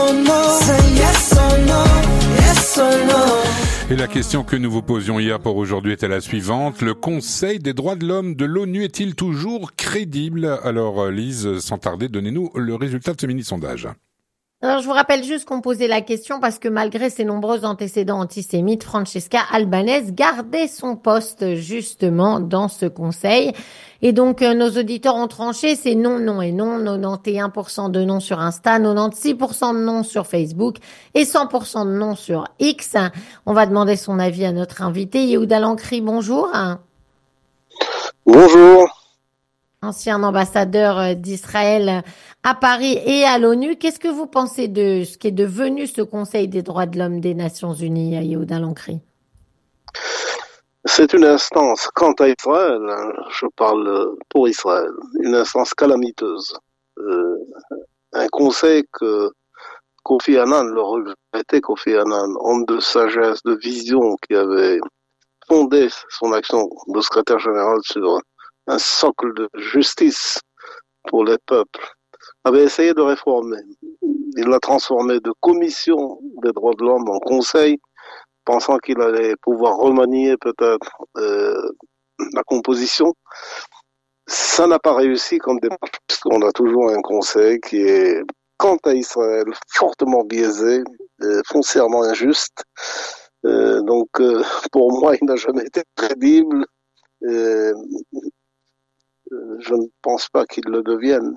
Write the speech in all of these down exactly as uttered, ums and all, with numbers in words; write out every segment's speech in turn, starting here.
or no. Say yes or no, yes or no. Et la question que nous vous posions hier pour aujourd'hui était la suivante. Le Conseil des droits de l'homme de l'ONU est-il toujours crédible? Alors Lise, sans tarder, donnez-nous le résultat de ce mini-sondage. Alors, je vous rappelle juste qu'on posait la question parce que malgré ses nombreux antécédents antisémites, Francesca Albanese gardait son poste justement dans ce conseil. Et donc, euh, nos auditeurs ont tranché, c'est non, non et non, quatre-vingt-onze pour cent de non sur Insta, quatre-vingt-seize pour cent de non sur Facebook et cent pour cent de non sur X. On va demander son avis à notre invité, Yehuda Lancry, bonjour. Bonjour. Ancien ambassadeur d'Israël à Paris et à l'ONU. Qu'est-ce que vous pensez de ce qui est devenu ce Conseil des droits de l'homme des Nations Unies, Yehuda Lancry? C'est une instance, quant à Israël, je parle pour Israël, une instance calamiteuse. Euh, un conseil que Kofi Annan, le regretté Kofi Annan, homme de sagesse, de vision, qui avait fondé son action de secrétaire général sur un socle de justice pour les peuples, avait essayé de réformer. Il l'a transformé de commission des droits de l'homme en conseil, pensant qu'il allait pouvoir remanier peut-être euh, la composition. Ça n'a pas réussi comme démarche, puisqu'on a toujours un conseil qui est, quant à Israël, fortement biaisé, euh, foncièrement injuste. Euh, donc, euh, pour moi, il n'a jamais été crédible. Euh, je ne pense pas qu'il le devienne.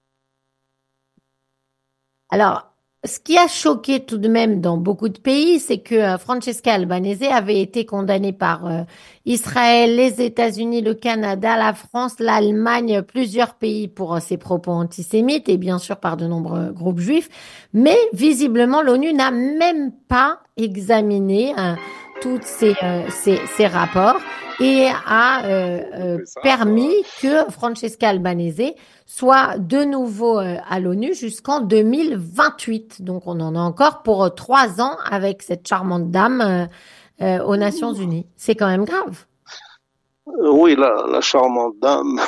Alors, ce qui a choqué tout de même dans beaucoup de pays, c'est que euh, Francesca Albanese avait été condamnée par euh, Israël, les États-Unis, le Canada, la France, l'Allemagne, plusieurs pays pour euh, ses propos antisémites et bien sûr par de nombreux groupes juifs. Mais visiblement, l'ONU n'a même pas examiné euh, tous ces, euh, ces, ces rapports et a euh, euh, permis que Francesca Albanese soit de nouveau euh, à l'ONU jusqu'en deux mille vingt-huit. Donc on en a encore pour euh, trois ans avec cette charmante dame euh, euh, aux Nations Unies. C'est quand même grave. Oui, la, la charmante dame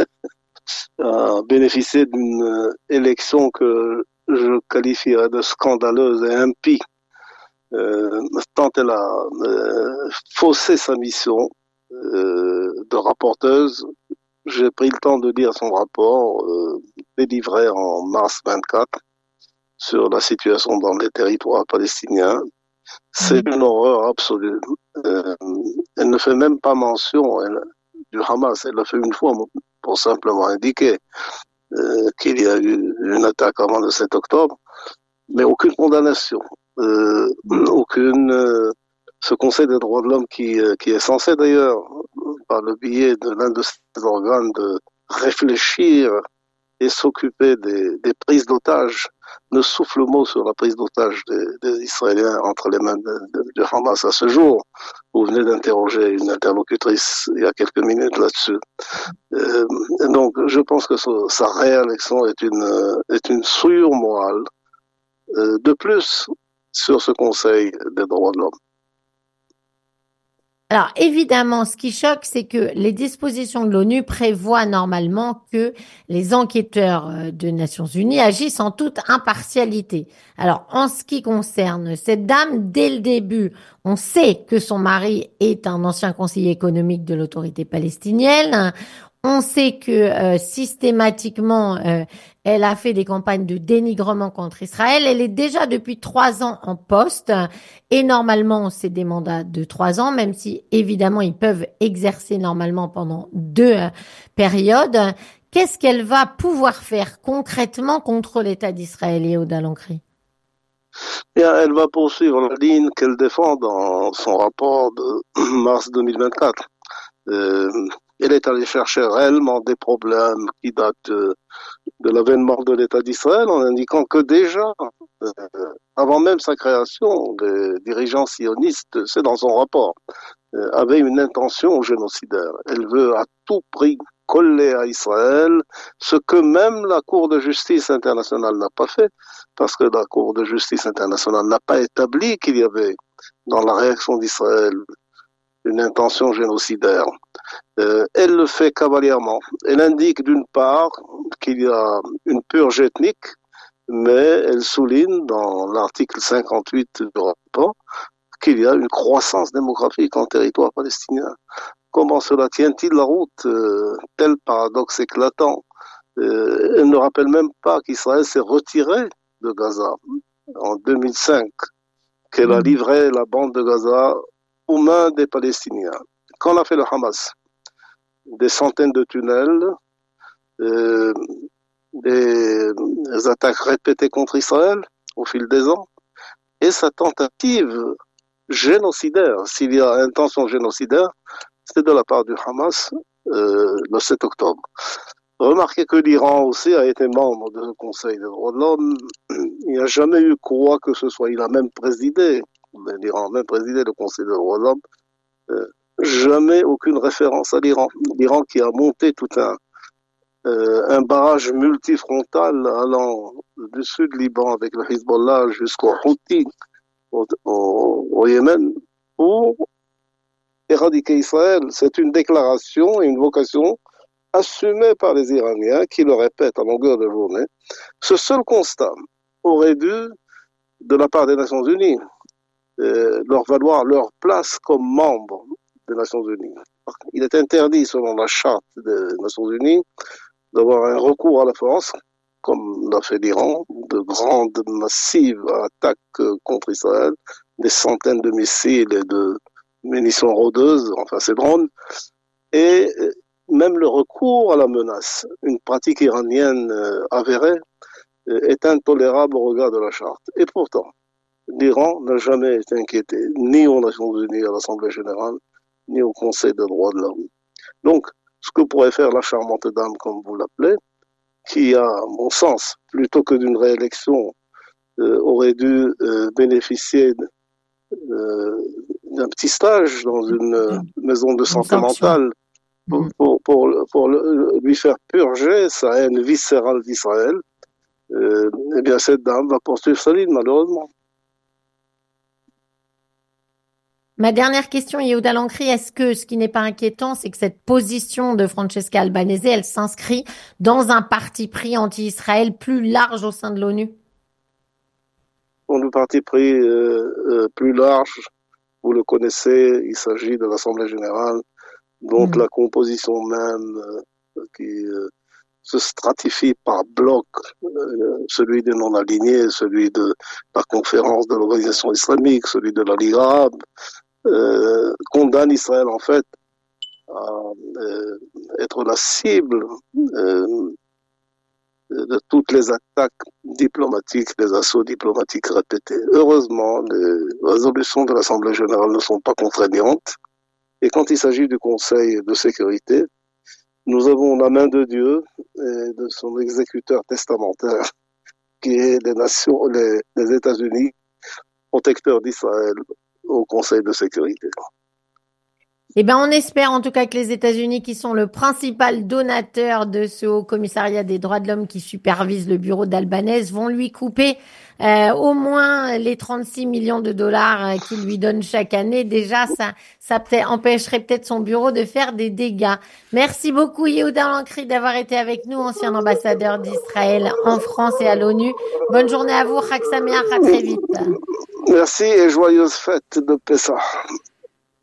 a bénéficié d'une euh, élection que je qualifierais de scandaleuse et impie. Euh, tant elle a euh, faussé sa mission euh, de rapporteuse. J'ai pris le temps de lire son rapport euh, délivré en mars vingt-quatre sur la situation dans les territoires palestiniens. C'est mmh. une horreur absolue. Euh, elle ne fait même pas mention elle, du Hamas. Elle le fait une fois pour simplement indiquer euh, qu'il y a eu une attaque avant le sept octobre, mais aucune condamnation. Euh, aucune euh, ce Conseil des droits de l'homme qui, euh, qui est censé d'ailleurs par le biais de l'un de ses organes de réfléchir et s'occuper des, des prises d'otages ne souffle mot sur la prise d'otages des, des Israéliens entre les mains de, de, de Hamas à ce jour. Vous venez d'interroger une interlocutrice il y a quelques minutes là-dessus. Euh, donc je pense que sa, sa réélection est une, est une souillure morale euh, de plus sur ce Conseil des droits de l'homme. Alors évidemment, ce qui choque, c'est que les dispositions de l'ONU prévoient normalement que les enquêteurs des Nations Unies agissent en toute impartialité. Alors en ce qui concerne cette dame, dès le début, on sait que son mari est un ancien conseiller économique de l'autorité palestinienne. On sait que euh, systématiquement, euh, elle a fait des campagnes de dénigrement contre Israël. Elle est déjà depuis trois ans en poste et normalement, c'est des mandats de trois ans, même si évidemment, ils peuvent exercer normalement pendant deux euh, périodes. Qu'est-ce qu'elle va pouvoir faire concrètement contre l'État d'Israël, Yehuda Lancry? Bien, elle va poursuivre la ligne qu'elle défend dans son rapport de mars deux mille vingt-quatre. Euh, Elle est allée chercher réellement des problèmes qui datent de, de l'avènement de l'État d'Israël en indiquant que déjà, euh, avant même sa création, les dirigeants sionistes, c'est dans son rapport, euh, avaient une intention génocidaire. Elle veut à tout prix coller à Israël ce que même la Cour de justice internationale n'a pas fait, parce que la Cour de justice internationale n'a pas établi qu'il y avait dans la réaction d'Israël une intention génocidaire. Euh, elle le fait cavalièrement. Elle indique d'une part qu'il y a une purge ethnique mais elle souligne dans l'article cinquante-huit du rapport qu'il y a une croissance démographique en territoire palestinien. Comment cela tient-il la route? euh, Tel paradoxe éclatant. Euh, elle ne rappelle même pas qu'Israël s'est retiré de Gaza en deux mille cinq, qu'elle a livré la bande de Gaza aux mains des Palestiniens. Qu'en a fait le Hamas? Des centaines de tunnels, euh, des, des attaques répétées contre Israël au fil des ans, et sa tentative génocidaire, s'il y a intention génocidaire, c'est de la part du Hamas euh, le sept octobre. Remarquez que l'Iran aussi a été membre du Conseil des droits de l'homme. Il n'y a jamais eu quoi que ce soit. Il a même présidé, l'Iran a même présidé le Conseil des droits de l'homme. Euh, jamais aucune référence à l'Iran. L'Iran qui a monté tout un, euh, un barrage multifrontal allant du sud Liban avec le Hezbollah jusqu'au Houthi au, au, au Yémen pour éradiquer Israël. C'est une déclaration et une vocation assumée par les Iraniens qui le répètent à longueur de journée. Ce seul constat aurait dû, de la part des Nations Unies, euh, leur valoir leur place comme membre des Nations Unies. Il est interdit, selon la charte des Nations Unies, d'avoir un recours à la force, comme l'a fait l'Iran, de grandes, massives attaques contre Israël, des centaines de missiles et de munitions rôdeuses, enfin ces drones, et même le recours à la menace, une pratique iranienne euh, avérée, euh, est intolérable au regard de la charte. Et pourtant, l'Iran n'a jamais été inquiété, ni aux Nations Unies, à l'Assemblée Générale, ni au Conseil des droits de l'homme. Donc, ce que pourrait faire la charmante dame, comme vous l'appelez, qui a, à mon sens, plutôt que d'une réélection, euh, aurait dû euh, bénéficier de, euh, d'un petit stage dans une euh, maison de santé mentale, Pour, pour, pour, pour le, lui faire purger sa haine viscérale d'Israël, euh, eh bien cette dame va poursuivre sa ligne, malheureusement. Ma dernière question, Yehuda Lancry, est-ce que ce qui n'est pas inquiétant, c'est que cette position de Francesca Albanese, elle s'inscrit dans un parti pris anti-Israël plus large au sein de l'ONU? Pour le parti pris euh, euh, plus large, vous le connaissez, il s'agit de l'Assemblée Générale, donc mmh. la composition même euh, qui euh, se stratifie par bloc, euh, celui des non-alignés, celui de la conférence de l'organisation islamique, celui de la Ligue arabe, euh, condamne Israël en fait à euh, être la cible euh, de toutes les attaques diplomatiques, les assauts diplomatiques répétés. Heureusement, les résolutions de l'Assemblée générale ne sont pas contraignantes. Et quand il s'agit du Conseil de sécurité, nous avons la main de Dieu et de son exécuteur testamentaire, qui est les nations, les, les États-Unis, protecteurs d'Israël au Conseil de sécurité. Eh ben, on espère en tout cas que les États-Unis, qui sont le principal donateur de ce Haut Commissariat des droits de l'homme qui supervise le bureau d'Albanese, vont lui couper euh, au moins les trente-six millions de dollars euh, qu'il lui donne chaque année. Déjà, ça, ça peut empêcherait peut-être son bureau de faire des dégâts. Merci beaucoup, Yehuda Lancry, d'avoir été avec nous, ancien ambassadeur d'Israël en France et à l'ONU. Bonne journée à vous, Chag Sameach, à très vite. Merci et joyeuse fête de Pessah.